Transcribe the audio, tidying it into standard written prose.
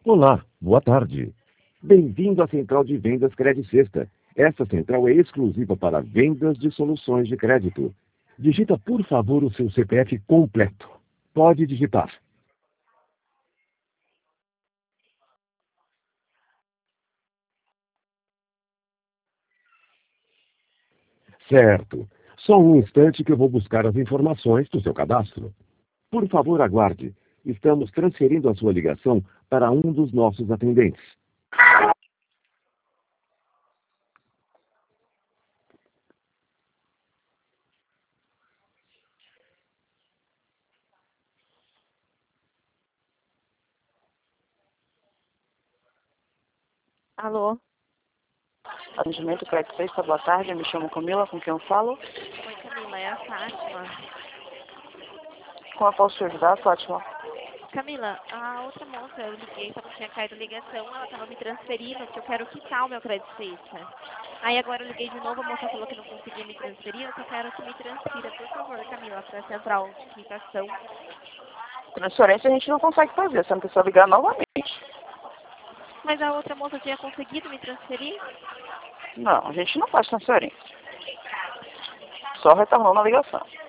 Olá, boa tarde. Bem-vindo à Central de Vendas Credit Sexta. Esta central é exclusiva para vendas de soluções de crédito. Digita, por favor, o seu CPF completo. Pode digitar. Certo. Só um instante que eu vou buscar as informações do seu cadastro. Por favor, aguarde. Estamos transferindo a sua ligação para um dos nossos atendentes. Alô? Atendimento Crédito Sexta, boa tarde. Eu me chamo Camila, com quem eu falo? Oi, Camila, é a Fátima. Como eu posso te ajudar, Fátima? Camila, a outra moça, eu liguei, só que tinha caído a ligação, ela estava me transferindo, que eu quero quitar o meu crédito Sexta. Aí agora eu liguei de novo, a moça falou que não conseguia me transferir, eu só quero que me transfira, por favor, Camila, para a central de quitação. Transferência a gente não consegue fazer, você não precisa ligar novamente. Mas a outra moça tinha conseguido me transferir? Não, a gente não faz transferência. Só retornou na ligação.